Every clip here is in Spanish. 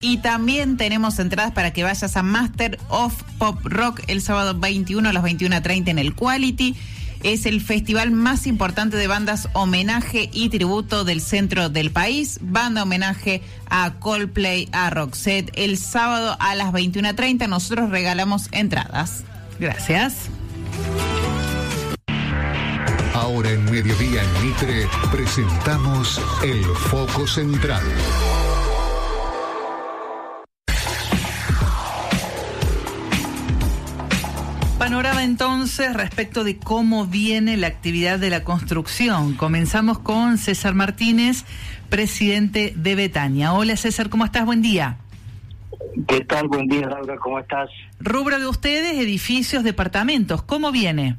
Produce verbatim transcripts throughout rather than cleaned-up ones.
Y también tenemos entradas para que vayas a Master of Pop Rock el sábado veintiuno a las veintiuna treinta en el Quality. Es el festival más importante de bandas homenaje y tributo del centro del país. Banda homenaje a Coldplay, a Roxette. El sábado a las veintiuna treinta nosotros regalamos entradas. Gracias. Ahora en Mediodía en Mitre presentamos El Foco Central. Panorama entonces respecto de cómo viene la actividad de la construcción. Comenzamos con César Martínez, presidente de Betania. Hola César, ¿cómo estás? Buen día. ¿Qué tal? Buen día, Laura, ¿cómo estás? Rubro de ustedes, edificios, departamentos, ¿cómo viene?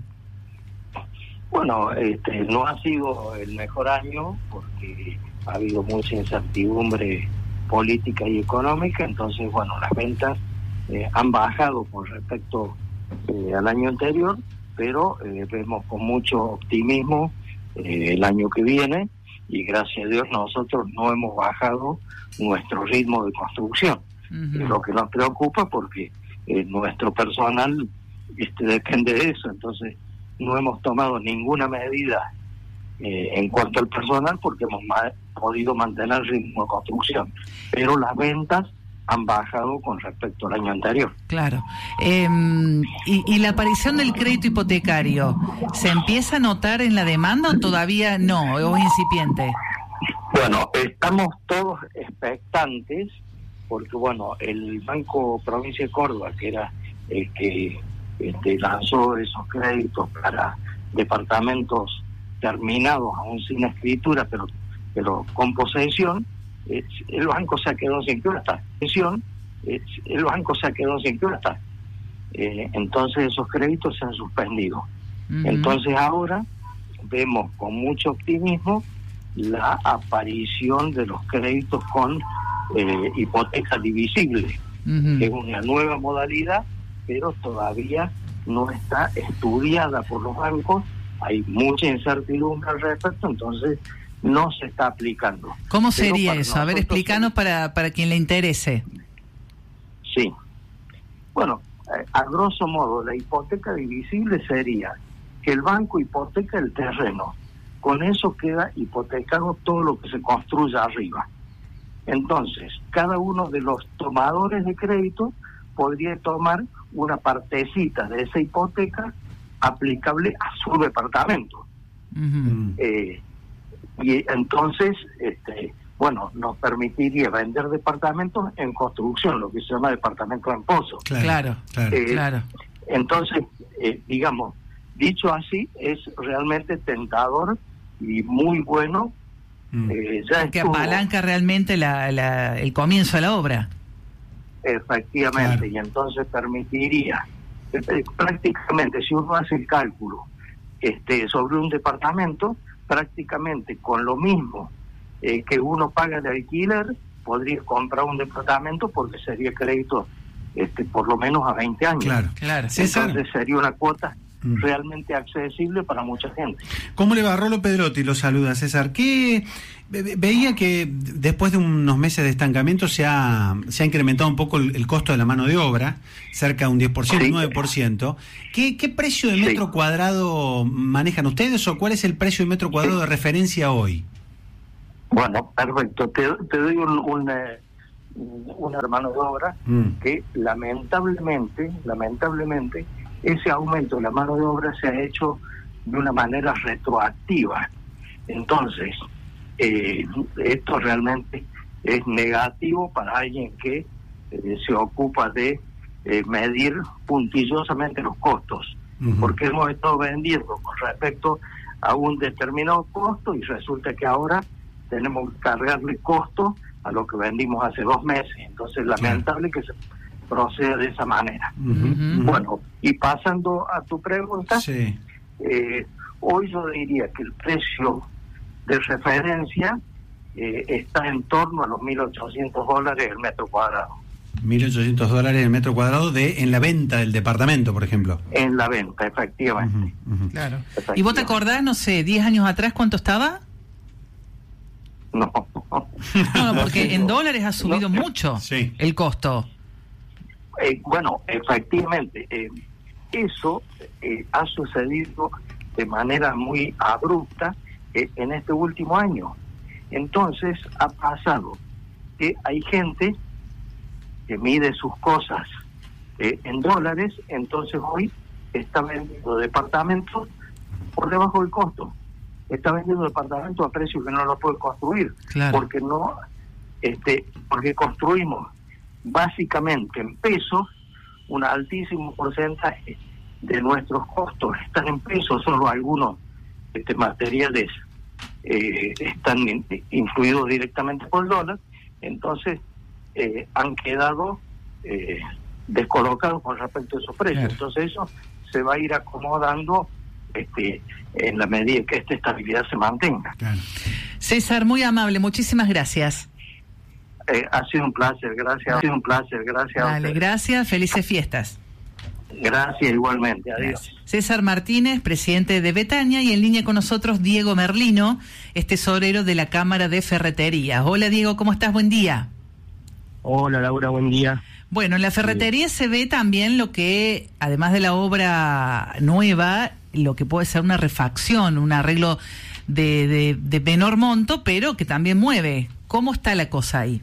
Bueno, este, no ha sido el mejor año porque ha habido mucha incertidumbre política y económica, entonces, bueno, las ventas eh, han bajado con respecto Eh, al año anterior, pero eh, vemos con mucho optimismo eh, el año que viene y gracias a Dios nosotros no hemos bajado nuestro ritmo de construcción. Uh-huh. Es lo que nos preocupa porque eh, nuestro personal este, depende de eso, entonces no hemos tomado ninguna medida eh, en cuanto al personal porque hemos ma- podido mantener el ritmo de construcción, pero las ventas han bajado con respecto al año anterior. Claro. Eh, y, ¿Y la aparición del crédito hipotecario se empieza a notar en la demanda o todavía no, o es incipiente? Bueno, estamos todos expectantes porque, bueno, el Banco Provincia de Córdoba, que era el que este, lanzó esos créditos para departamentos terminados, aún sin escritura, pero, pero con posesión, el banco se ha quedado sin plata, el banco se ha quedado sin plata, eh, entonces esos créditos se han suspendido. Uh-huh. Entonces ahora vemos con mucho optimismo la aparición de los créditos con eh, hipoteca divisible, uh-huh. que es una nueva modalidad, pero todavía no está estudiada por los bancos, hay mucha incertidumbre al respecto, entonces no se está aplicando. ¿Cómo sería eso? A ver, explícanos para, para quien le interese. Sí. Bueno, eh, a grosso modo, la hipoteca divisible sería que el banco hipoteca el terreno. Con eso queda hipotecado todo lo que se construya arriba. Entonces, cada uno de los tomadores de crédito podría tomar una partecita de esa hipoteca aplicable a su departamento. Uh-huh. Eh, Y entonces, este, bueno, nos permitiría vender departamentos en construcción, lo que se llama departamento en pozo. Claro, claro, eh, claro. Entonces, eh, digamos, dicho así, es realmente tentador y muy bueno. Mm. Eh, ya que estuvo, apalanca realmente la, la, el comienzo de la obra. Efectivamente, claro. Y entonces permitiría, eh, prácticamente, si uno hace el cálculo este, sobre un departamento, prácticamente con lo mismo eh, que uno paga de alquiler, podría comprar un departamento porque sería crédito este, por lo menos a veinte años. Claro, claro. César. Entonces sería una cuota mm. realmente accesible para mucha gente. ¿Cómo le va? Rolo Pedrotti lo saluda, César. ¿Qué ve, veía que después de unos meses de estancamiento se ha, se ha incrementado un poco el, el costo de la mano de obra, cerca de un diez por ciento, sí. un nueve por ciento. ¿Qué, qué precio de metro sí. cuadrado manejan ustedes o cuál es el precio de metro cuadrado sí. de referencia hoy? Bueno, perfecto. Te, te doy un, un, una mano de obra mm. que lamentablemente, lamentablemente, ese aumento de la mano de obra se ha hecho de una manera retroactiva. Entonces, eh, esto realmente es negativo para alguien que eh, se ocupa de eh, medir puntillosamente los costos, uh-huh. porque hemos estado vendiendo con respecto a un determinado costo y resulta que ahora tenemos que cargarle costo a lo que vendimos hace dos meses. Entonces, es lamentable que se proceda de esa manera. Uh-huh. Bueno, y pasando a tu pregunta, sí. eh, hoy yo diría que el precio de referencia eh, está en torno a los mil ochocientos dólares el metro cuadrado. mil ochocientos dólares el metro cuadrado de en la venta del departamento, por ejemplo. En la venta, efectivamente. Uh-huh, uh-huh. Claro. ¿Y vos te acordás, no sé, diez años atrás cuánto estaba? No. No, porque en dólares ha subido No. mucho Sí. el costo. Eh, bueno, efectivamente, eh, eso eh, ha sucedido de manera muy abrupta eh, en este último año. Entonces ha pasado que hay gente que mide sus cosas eh, en dólares, entonces hoy está vendiendo departamentos por debajo del costo. Está vendiendo departamentos a precios que no lo puede construir, Claro. porque no, este, porque construimos básicamente en pesos. Un altísimo porcentaje de nuestros costos están en pesos, solo algunos este, materiales eh, están in, influidos directamente por el dólar, entonces eh, han quedado eh, descolocados con respecto a esos precios. Claro. Entonces eso se va a ir acomodando este, en la medida que esta estabilidad se mantenga. Claro. César, muy amable, muchísimas gracias. Eh, ha sido un placer, gracias. Ha sido un placer, gracias. a Dale, ustedes. gracias, felices fiestas. Gracias igualmente, adiós. Gracias. César Martínez, presidente de Betania, y en línea con nosotros Diego Merlino, es tesorero de la Cámara de Ferreterías. Hola Diego, ¿cómo estás? Buen día. Hola Laura, buen día. Bueno, en la ferretería se ve también lo que, además de la obra nueva, lo que puede ser una refacción, un arreglo de, de, de menor monto, pero que también mueve. ¿Cómo está la cosa ahí?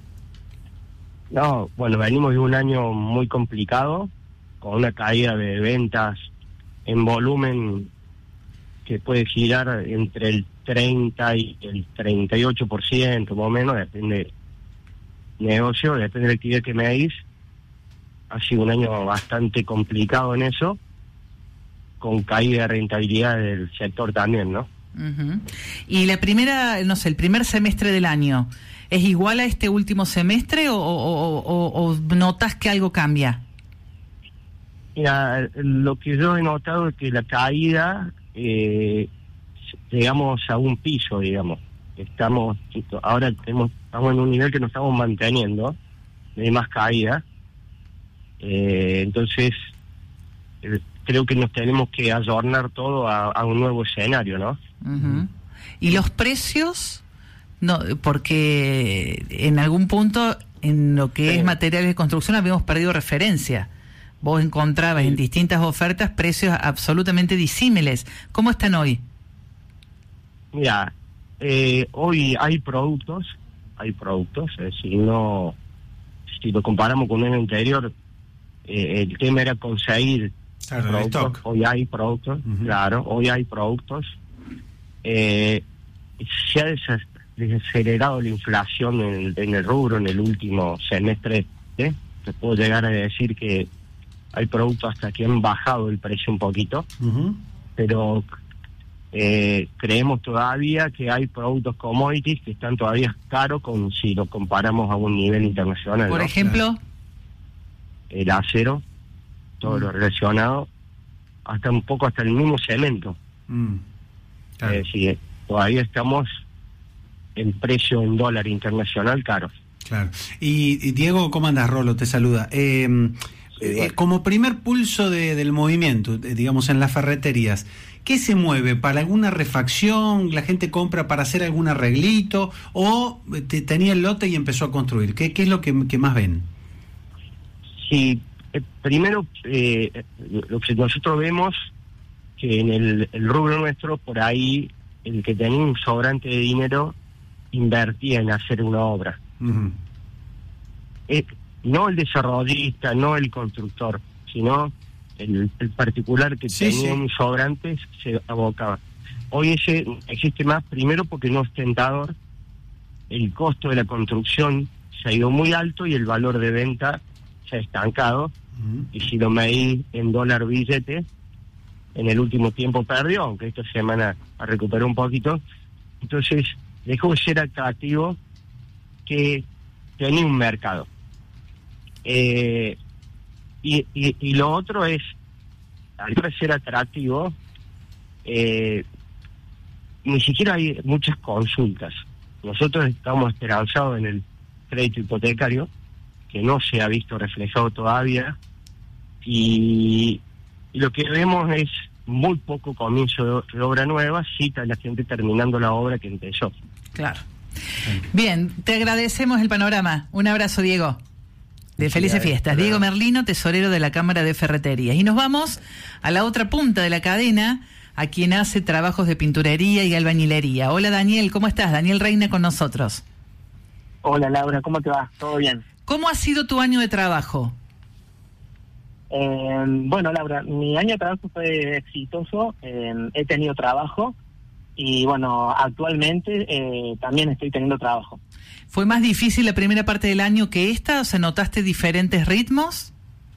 No, bueno, venimos de un año muy complicado, con una caída de ventas en volumen que puede girar entre el treinta y el treinta y ocho por ciento, más o menos, depende del negocio, depende de la actividad que me hagáis. Ha sido un año bastante complicado en eso, con caída de rentabilidad del sector también, ¿no? Uh-huh. Y la primera, no sé, el primer semestre del año, ¿es igual a este último semestre o, o, o, o notas que algo cambia? Mira, lo que yo he notado es que la caída, eh, llegamos a un piso, digamos. Estamos, ahora tenemos, estamos en un nivel que nos estamos manteniendo, no hay más caída. Eh, entonces, eh, creo que nos tenemos que ayornar todo a, a un nuevo escenario, ¿no? Uh-huh. ¿Y los precios? No, porque en algún punto, en lo que Sí. es materiales de construcción, habíamos perdido referencia. Vos encontrabas Sí. en distintas ofertas precios absolutamente disímiles. ¿Cómo están hoy? Mira, eh, hoy hay productos, hay productos, es decir, no, si lo comparamos con el año anterior, eh, el tema era conseguir Claro, el productos. stock. Hoy hay productos, Ujú. claro, hoy hay productos. Eh, se ha desa- desacelerado la inflación en el, en el rubro en el último semestre. ¿eh? Te puedo llegar a decir que hay productos hasta que han bajado el precio un poquito, Ujú. pero eh, creemos todavía que hay productos commodities que están todavía caros con, si lo comparamos a un nivel internacional. Por ¿no? ejemplo, El acero, todo Mm. lo relacionado, hasta un poco hasta el mismo cemento. Mm. Claro. Es decir, todavía estamos en precio en dólar internacional caros. Claro. Y, y Diego, ¿cómo andas? Rolo te saluda. Eh, Sí, eh, bueno. como primer pulso de, del movimiento, eh, digamos, en las ferreterías, ¿qué se mueve? ¿Para alguna refacción? ¿La gente compra para hacer algún arreglito? ¿O eh, te, tenía el lote y empezó a construir? ¿Qué, qué es lo que, que más ven? Sí, eh, primero, eh, lo que nosotros vemos, que en el, el rubro nuestro, por ahí, el que tenía un sobrante de dinero, invertía en hacer una obra. Ujú. Eh, no el desarrollista, no el constructor, sino el, el particular que Sí, tenía sí. un sobrante se abocaba. Hoy ese existe más, primero porque no es tentador, el costo de la construcción se ha ido muy alto y el valor de venta se ha estancado, Ujú. y si lo medí en dólar billete, en el último tiempo perdió, aunque esta semana ha recuperado un poquito. Entonces dejó de ser atractivo, que tenía un mercado. Eh, y, y, y lo otro es, al no ser atractivo, eh, ni siquiera hay muchas consultas. Nosotros estamos esperanzados en el crédito hipotecario, que no se ha visto reflejado todavía, y, y lo que vemos es muy poco comienzo de, de obra nueva, sí está la gente terminando la obra que empezó. claro. Bien, te agradecemos el panorama. Un abrazo, Diego. De felices fiestas. Diego Merlino, tesorero de la Cámara de Ferreterías. Y nos vamos a la otra punta de la cadena, a quien hace trabajos de pinturería y albañilería. Hola, Daniel, ¿cómo estás? Daniel Reina con nosotros. Hola, Laura, ¿cómo te va? ¿Todo bien? ¿Cómo ha sido tu año de trabajo? Eh, bueno, Laura, mi año de trabajo fue exitoso. Eh, he tenido trabajo y, bueno, actualmente eh, también estoy teniendo trabajo. ¿Fue más difícil la primera parte del año que esta? O sea, ¿notaste diferentes ritmos?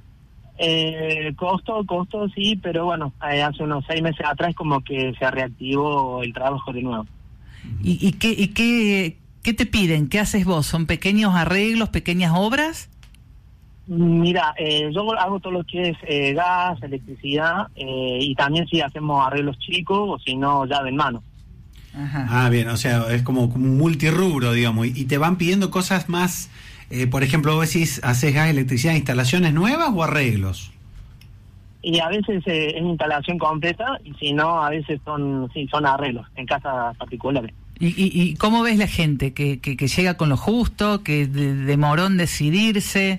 Eh, costo, costo, sí, pero bueno, eh, hace unos seis meses atrás como que se reactivó el trabajo de nuevo. ¿Y, y, qué, y qué, qué te piden? ¿Qué haces vos? ¿Son pequeños arreglos, pequeñas obras? Mira, eh, yo hago todo lo que es eh, gas, electricidad, eh, y también si hacemos arreglos chicos o si no, llave en mano. Ajá. Ah, bien, o sea, es como, como un multirrubro, digamos, y, y te van pidiendo cosas más, eh, por ejemplo, vos decís, ¿haces gas, electricidad, instalaciones nuevas o arreglos? Y a veces eh, es instalación completa, y si no, a veces son sí son arreglos en casas particulares. ¿Y, y, y cómo ves la gente? ¿Que, que, que llega con lo justo? ¿Que de, demoró en decidirse?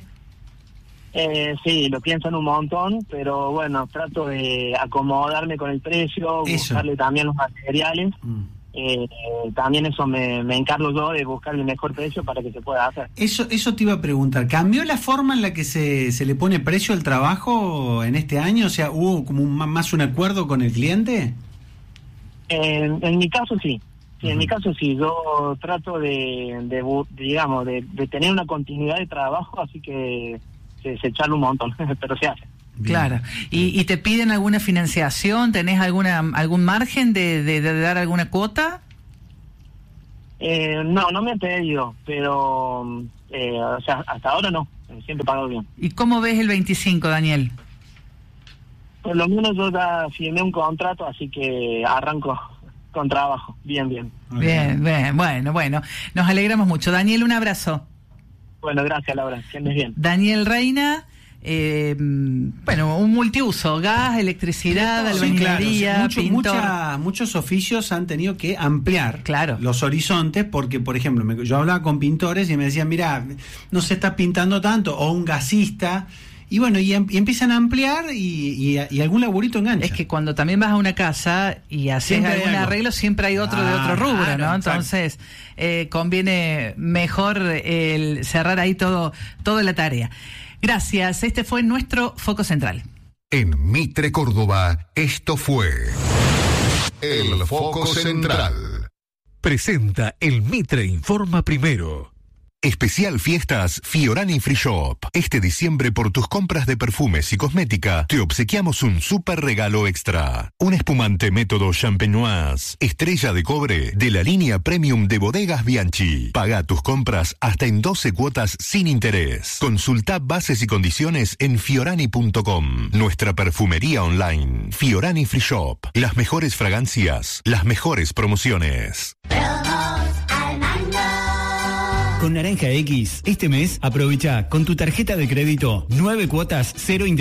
Eh, sí, lo piensan un montón, pero bueno, trato de acomodarme con el precio, Eso. buscarle también los materiales. Mm. Eh, también eso me, me encargo yo de buscar el mejor precio para que se pueda hacer. Eso, eso te iba a preguntar. ¿Cambió la forma en la que se, se le pone precio al trabajo en este año? O sea, ¿hubo como un, más un acuerdo con el cliente? En, en mi caso sí. Sí, en Uh-huh. mi caso sí. Yo trato de, de, bu- digamos, de, de tener una continuidad de trabajo, así que se, se echarle un montón, pero se hace. Bien. Claro. ¿Y, ¿Y te piden alguna financiación? ¿Tenés alguna algún margen de, de, de dar alguna cuota? Eh, no, no me han pedido, pero eh, o sea, hasta ahora no. Siempre he pagado bien. ¿Y cómo ves el veinticinco, Daniel? Por lo menos yo ya firmé un contrato, así que arranco con trabajo. Bien, bien. Okay. Bien, bien, bueno, bueno. Nos alegramos mucho. Daniel, un abrazo. Bueno, gracias, Laura. Que andes bien. Daniel Reina, eh, bueno, un multiuso, gas, electricidad, Sí, albañilería, claro, mucho- pintor. mucha- muchos oficios han tenido que ampliar Claro. los horizontes porque, por ejemplo, me- yo hablaba con pintores y me decían, mira, no se está pintando tanto, o un gasista, y bueno, y, em- y empiezan a ampliar y, y, y algún laburito engancha. Es que cuando también vas a una casa y haces Siempre hay algún algo. arreglo, siempre hay otro de Ah, otro rubro, claro, ¿no? exacto. Entonces, eh, conviene mejor el cerrar ahí todo, toda la tarea. Gracias. Este fue nuestro Foco Central. En Mitre, Córdoba, esto fue El Foco Central. Presenta el Mitre Informa Primero. Especial Fiestas Fiorani Free Shop. Este diciembre por tus compras de perfumes y cosmética te obsequiamos un super regalo extra. Un espumante método Champenoise, estrella de cobre de la línea premium de Bodegas Bianchi. Paga tus compras hasta en doce cuotas sin interés. Consulta bases y condiciones en fiorani punto com. Nuestra perfumería online. Fiorani Free Shop. Las mejores fragancias, las mejores promociones. Con Naranja X, este mes aprovecha con tu tarjeta de crédito nueve cuotas cero interés.